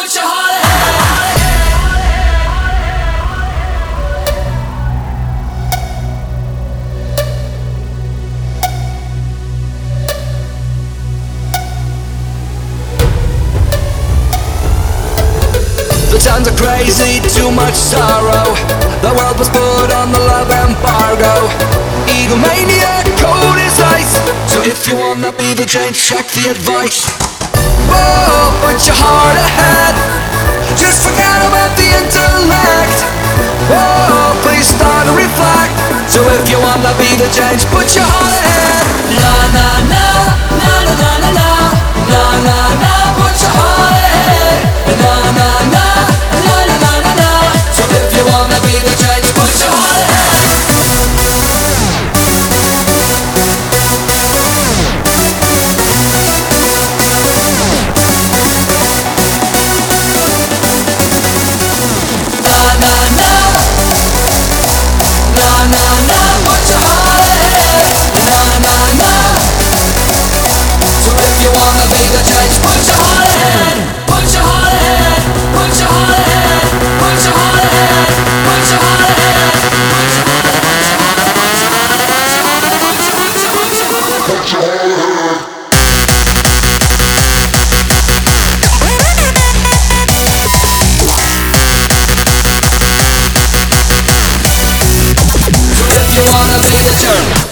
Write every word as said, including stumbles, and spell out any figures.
put your heart ahead. The times are crazy, too much sorrow. The world was put on the love embargo. Egomania, cold as ice. So if you wanna be the change, check the advice. Whoa, put your heart ahead. Just forget about the intellect. Whoa, please start to reflect. So if you wanna be the change, put your heart ahead. Na na na, na na na na na, na na na, put your heart ahead. Na na na, na na na na na. So if you wanna be the change, put your heart ahead. Na na na, na na na, put your heart ahead. Na na na. So if you wanna be the change, put your heart ahead. Put your heart ahead. Put your heart ahead. Put your heart ahead. Put your heart ahead. Put your heart ahead. So if you wanna be the change.